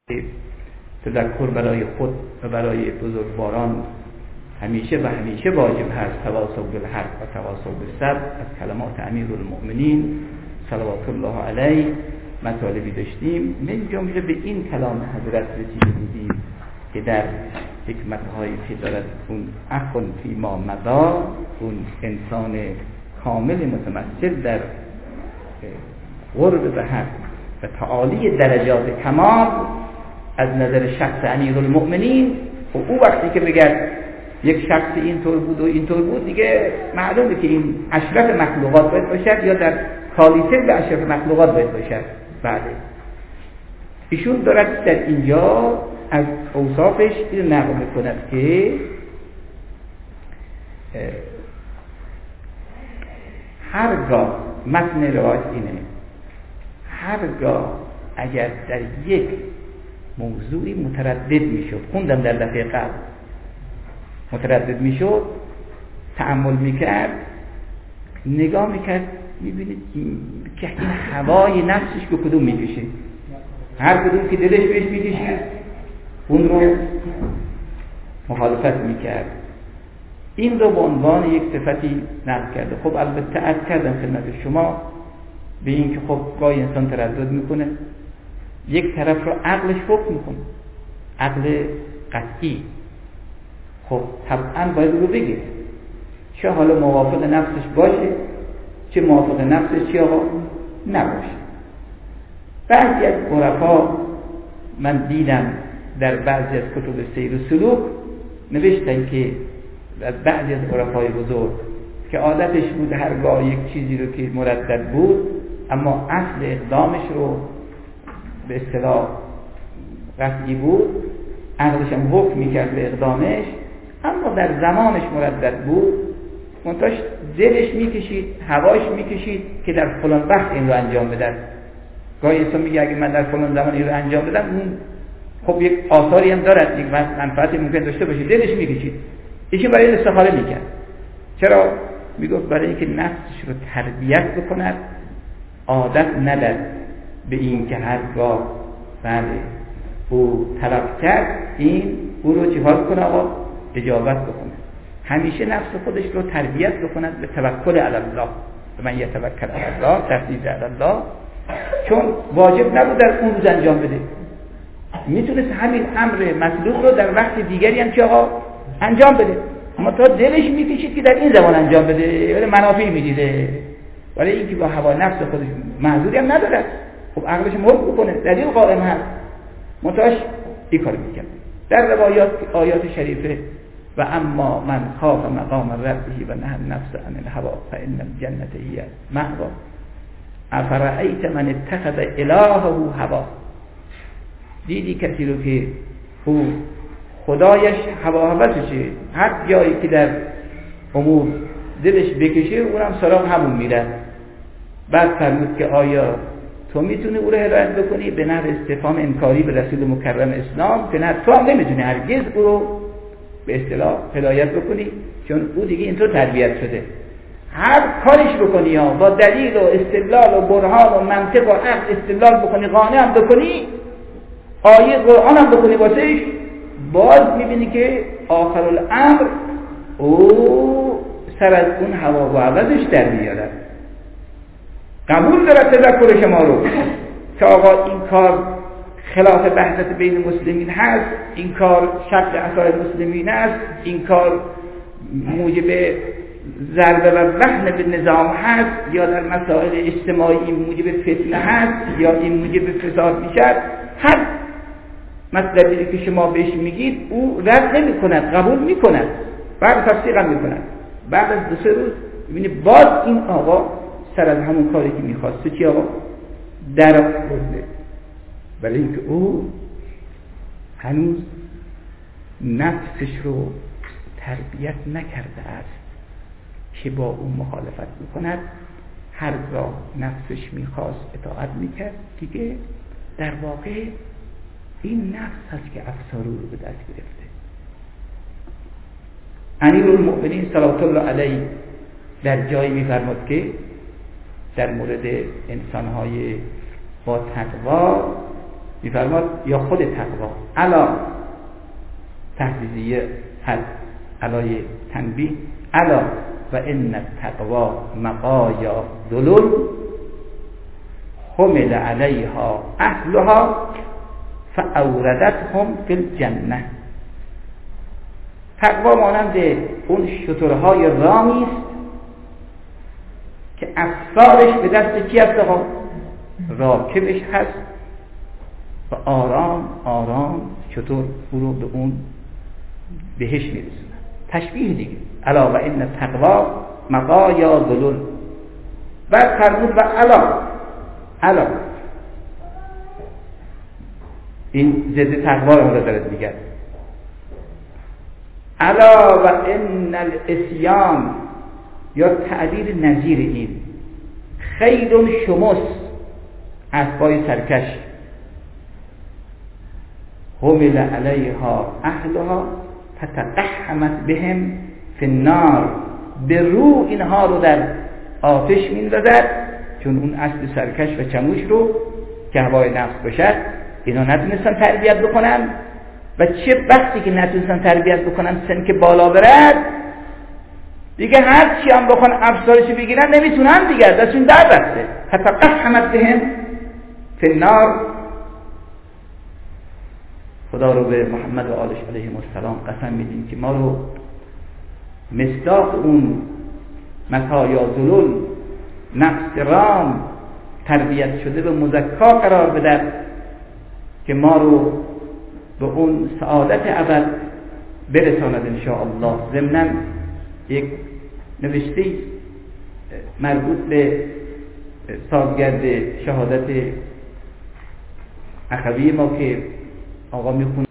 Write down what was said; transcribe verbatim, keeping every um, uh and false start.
تذکر برای خود و برای بزرگواران همیشه و همیشه واجب هست. تواصل بالحق و تواصل بالصبر از کلمات امیرالمؤمنین صلوات الله علیه مطالبی داشتیم. من جمله به این کلام حضرت رسیده بودیم که در حکمت‌هایی که دارد اون اخون فی ما مضا، اون انسان کامل متمثل در قرب به حق و تعالی درجات کمال از نظر شخص امیرالمؤمنین، و او وقتی که بگه یک شخص اینطور بود و اینطور بود، دیگه معلومه که این اشرف مخلوقات باید باشد یا در کالیته به اشرف مخلوقات باید باشد. بله، ایشون دارد در اینجا از اوصافش این نقل میکند که هرگاه متن روایت اینه، هرگاه اگر در یک موضوعی متردد میشد، خوندم در دفعه قبل، متردد میشد، تأمل میکرد، نگاه میکرد، میبینید که این هوای نفسش به کدوم میکشه، هر کدوم که دلش بهش میکشه اون رو مخالفت میکرد. این رو به عنوان یک صفتی نقل کرده. خب البته عرض کردم خدمت شما به این که خب گاهی انسان تردد میکنه، یک طرف رو عقلش حکم میکنه، عقل قطعی، خب طبعا باید رو بگه، چه حالا موافق نفسش باشه چه موافق نفسش چه آقا نباشه. بعضی از عرفا من دیدم در بعضی از کتب سیر و سلوک نوشتن که از بعضی از عرفای بزرگ که عادتش بود هرگاه یک چیزی رو که مردد بود اما اصل اقدامش رو به اصطلاح قطعی بود، عقلش هم حکم میکرد به اقدامش، اما در زمانش مردد بود، منتاش دلش میکشید، هواش میکشید که در فلان وقت این رو انجام بدن. گاهی انسان میگه اگه من در فلان زمان این رو انجام بدم، اون خب یک آثاری هم دارد، یک منفعتی ممکن داشته باشه، دلش میکشید. ایشون برای این استخاره میکرد. چرا؟ میگفت برای اینکه نفسش رو تربیت بکند، عادت نداد به این که هرگاه بله او طلب کرد این او رو چیکار کنه آقا؟ اجابت بکنه. همیشه نفس خودش رو تربیت بکند به توکل علی الله، به من یتوکل علی الله، تفویض علی الله، چون واجب نبود در اون روز انجام بده، میتونست همین امر مطلوب رو در وقت دیگری هم که آقا انجام بده، اما تا دلش میکشید که در این زمان انجام بده، ولی منافعی میدیده، ولی اینکه با هوا نفس خودش معذوری هم نداره، خب عقلش حکم بکنه، دلیل قائم هست، منتاش این کار میکنه. در روایات آیات شریفه و اما من خاف مقام ربه و نهى النفس عن الهوى فإن الجنة هي المأوى افرأیت من اتخذ الهه هواه. دیدی کسی رو که او خدایش هوا هوسشه، هر جایی که در امور دلش بکشه اونم سراغ همون میره. بعد فرمود که آیا تو میتونی او رو هدایت بکنی؟ به نحو استفهام انکاری به رسول مکرم اسلام که نه، تو هم نمیتونی هرگز او رو به اصطلاح هدایت بکنی، چون او دیگه اینطور تربیت شده. هر کارش بکنی یا با دلیل و استدلال و برهان و منطق و عقل استدلال بکنی، قانع هم بکنی، آیه قرآن هم بکنی واسهش، باز میبینی که آخر الامر او سر از اون هوا و عوضش در میاره. قبول دارد تذکر شما رو که آقا این کار خلاف وحدت بین مسلمین هست، این کار شق عصای مسلمین است، این کار موجب ضربه و وهن به نظام هست، یا در مسائل اجتماعی موجب فتنه هست، یا این موجب فساد میشد. هر مطلبی که شما بهش میگید او رد نمی کند، قبول میکند، بعد تفسیر هم میکند. بعد از دو سه روز میبینی باز این آقا سر از همون کاری که میخواسته چی آقا در آورده، برای اینکه او هنوز نفسش رو تربیت نکرده است که با او مخالفت میکند. هرگاه نفسش میخواست اطاعت میکرد، دیگه در واقع این نفس هست که افسار رو به دست گرفته. امیرالمؤمنین صلوات الله علیه در جایی میفرماد که در مورد انسانهای با تقوا میفرماد یا خود تقوا علا تهدیدیه هست علای تنبیه علا و ان التقوا مقایا ذلول حمل علیها اهلها فاوردتهم فی الجنه. تقوا مانند اون شترهای رامی است که افسارش به دست کی هست؟ راکبش هست و آرام آرام شتر او رو به اون بهش میرسونه. تشبیه دیگه الا و ان تقوا مقایا ذلول. بعد فرمود و الا الا این ضد تقوا رو داره میگه الا و ان الاسیان یا تعبیر نظیر این خیل شمس اسبای سرکش حمل علیها اهلها فتقحمت بهم فی النار. به رو اینها رو در آتش میندازد چون اون اسب سرکش و چموش رو که هوای نفس باشد اینا نتونستن تربیت بکنن و چه وقتی که نتونستن تربیت بکنن سن که بالا برد دیگه هر چی هم بخوان افسارشو بگیرن نمیتونن دیگه دستشون در رفته. فتقحمت بهم فی النار. خدا رو به محمد و آلش علیهم السلام قسم میدیم که ما رو مصداق اون متایا ذلول نفس رام تربیت شده به مزکا قرار بده که ما رو به اون سعادت ابد برساند انشاءالله. ضمناً یک نوشته مربوط به سالگرد شهادت اخوی ما که آقا میخونه